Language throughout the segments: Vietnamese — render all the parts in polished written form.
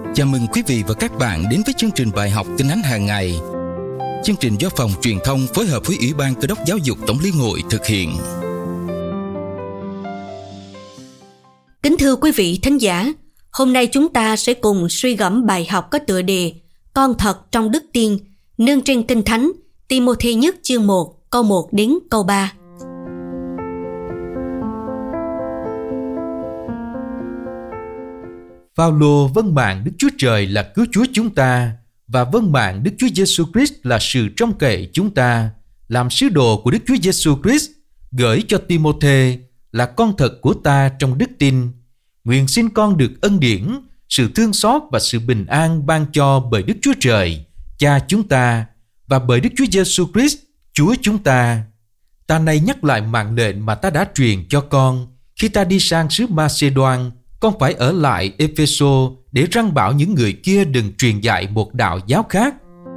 Chào mừng quý vị và các bạn đến với chương trình bài học Tin Thánh hàng ngày. Chương trình do Phòng Truyền thông phối hợp với Ủy ban Cơ đốc Giáo dục Tổng Liên hội thực hiện. Kính thưa quý vị thính giả, hôm nay chúng ta sẽ cùng suy gẫm bài học có tựa đề Con thật trong đức tin, nương trên Kinh Thánh Ti-mô-thê nhất chương 1, câu 1 đến câu 3. Phaolô vâng mạng Đức Chúa Trời là cứu Chúa chúng ta và vâng mạng Đức Chúa Giêsu Christ là sự trông cậy chúng ta, làm sứ đồ của Đức Chúa Giêsu Christ, gửi cho Ti-mô-thê là con thật của ta trong đức tin. Nguyện xin con được ân điển, sự thương xót và sự bình an ban cho bởi Đức Chúa Trời, Cha chúng ta, và bởi Đức Chúa Giêsu Christ, Chúa chúng ta. Ta nay nhắc lại mạng lệnh mà ta đã truyền cho con khi ta đi sang xứ Ma-xê-đoan. Con phải ở lại Ê-phê-sô để răn bảo những người kia đừng truyền dạy một đạo giáo khác.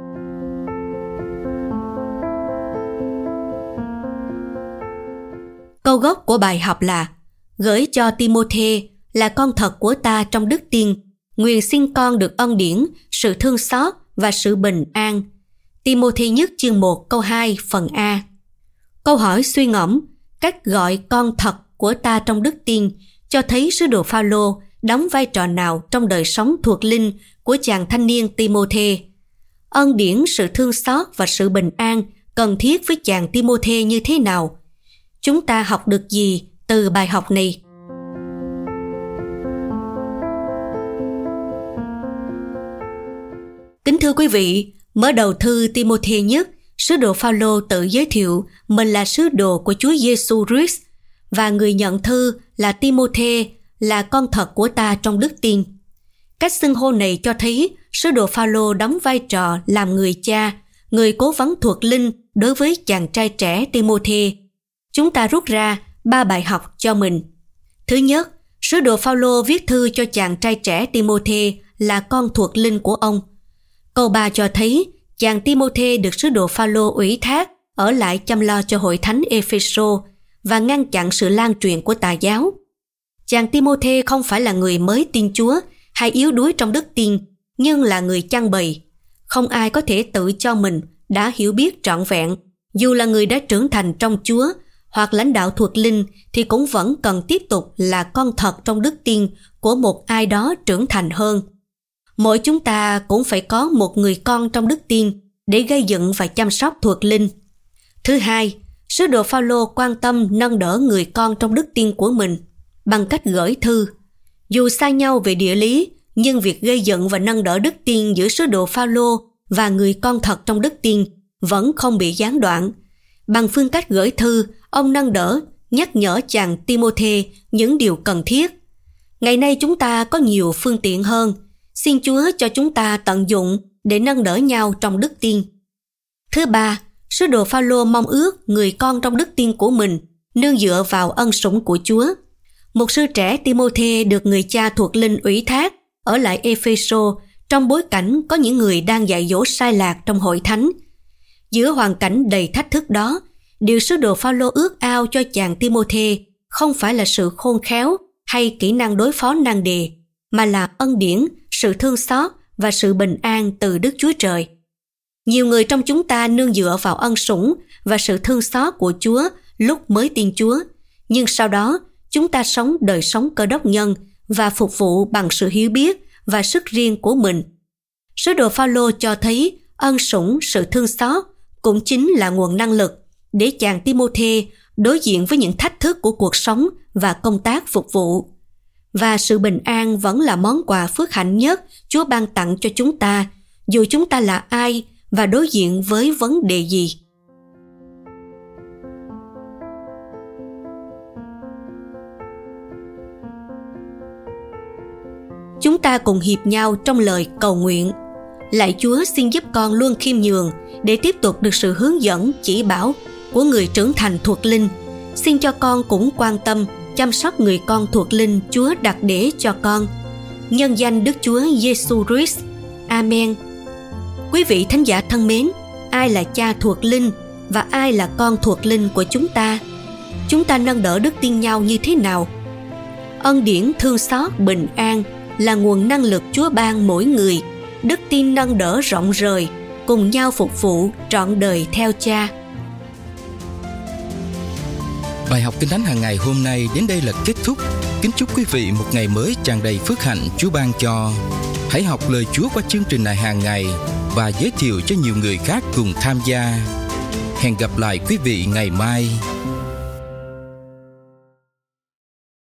Câu gốc của bài học là: gửi cho Ti-mô-thê là con thật của ta trong đức tin. Nguyện xin con được ân điển, sự thương xót và sự bình an. Ti-mô-thê nhất chương 1 câu 2 phần A. Câu hỏi suy ngẫm cách gọi con thật của ta trong đức tin cho thấy sứ đồ Phaolô đóng vai trò nào trong đời sống thuộc linh của chàng thanh niên Ti-mô-thê. Ân điển, sự thương xót và sự bình an cần thiết với chàng Ti-mô-thê như thế nào? Chúng ta học được gì từ bài học này? Kính thưa quý vị, mở đầu thư Ti-mô-thê nhất, sứ đồ Phaolô tự giới thiệu mình là sứ đồ của Chúa Giêsu Christ và người nhận thư là Ti-mô-thê là con thật của ta trong đức tin. Cách xưng hô này cho thấy sứ đồ Phaolô đóng vai trò làm người cha, người cố vấn thuộc linh đối với chàng trai trẻ Ti-mô-thê. Chúng ta rút ra 3 bài học cho mình. Thứ nhất, sứ đồ Phaolô viết thư cho chàng trai trẻ Ti-mô-thê là con thuộc linh của ông. Câu 3 cho thấy chàng Ti-mô-thê được sứ đồ Phaolô ủy thác ở lại chăm lo cho hội thánh Ê-phê-sô và ngăn chặn sự lan truyền của tà giáo. Chàng Ti-mô-thê không phải là người mới tin Chúa hay yếu đuối trong đức tin, nhưng là người chăn bầy. Không ai có thể tự cho mình đã hiểu biết trọn vẹn. Dù là người đã trưởng thành trong Chúa hoặc lãnh đạo thuộc linh thì cũng vẫn cần tiếp tục là con thật trong đức tin của một ai đó trưởng thành hơn. Mỗi chúng ta cũng phải có một người con trong đức tin để gây dựng và chăm sóc thuộc linh. Thứ hai, sứ đồ Phaolô quan tâm nâng đỡ người con trong đức tin của mình bằng cách gửi thư. Dù xa nhau về địa lý, nhưng việc gây dựng và nâng đỡ đức tin giữa sứ đồ Phaolô và người con thật trong đức tin vẫn không bị gián đoạn. Bằng phương cách gửi thư, ông nâng đỡ, nhắc nhở chàng Ti-mô-thê những điều cần thiết. Ngày nay chúng ta có nhiều phương tiện hơn. Xin Chúa cho chúng ta tận dụng để nâng đỡ nhau trong đức tin. Thứ ba, sứ đồ Phaolô mong ước người con trong đức tin của mình nương dựa vào ân sủng của Chúa. Mục sư trẻ Ti-mô-thê được người cha thuộc linh ủy thác ở lại Ê-phê-sô trong bối cảnh có những người đang dạy dỗ sai lạc trong hội thánh. Giữa hoàn cảnh đầy thách thức đó, điều sứ đồ Phaolô ước ao cho chàng Ti-mô-thê không phải là sự khôn khéo hay kỹ năng đối phó nan đề, mà là ân điển, sự thương xót và sự bình an từ Đức Chúa Trời. Nhiều người trong chúng ta nương dựa vào ân sủng và sự thương xót của Chúa lúc mới tin Chúa, nhưng sau đó chúng ta sống đời sống cơ đốc nhân và phục vụ bằng sự hiểu biết và sức riêng của mình. Sứ đồ Phaolô cho thấy ân sủng, sự thương xót cũng chính là nguồn năng lực để chàng Ti-mô-thê đối diện với những thách thức của cuộc sống và công tác phục vụ. Và sự bình an vẫn là món quà phước hạnh nhất Chúa ban tặng cho chúng ta, dù chúng ta là ai và đối diện với vấn đề gì. Chúng ta cùng hiệp nhau trong lời cầu nguyện. Lạy Chúa, xin giúp con luôn khiêm nhường để tiếp tục được sự hướng dẫn, chỉ bảo của người trưởng thành thuộc linh. Xin cho con cũng quan tâm, chăm sóc người con thuộc linh Chúa đặt để cho con. Nhân danh Đức Chúa Giêsu Christ. Amen. Quý vị thính giả thân mến, ai là cha thuộc linh và ai là con thuộc linh của chúng ta? Chúng ta nâng đỡ đức tin nhau như thế nào? Ân điển, thương xót, bình an là nguồn năng lực Chúa ban mỗi người, đức tin nâng đỡ rộng rời, cùng nhau phục vụ trọn đời theo Cha. Bài học Kinh Thánh hàng ngày hôm nay đến đây là kết thúc. Kính chúc quý vị một ngày mới tràn đầy phước hạnh Chúa ban cho. Hãy học lời Chúa qua chương trình này hàng ngày và giới thiệu cho nhiều người khác cùng tham gia. Hẹn gặp lại quý vị ngày mai.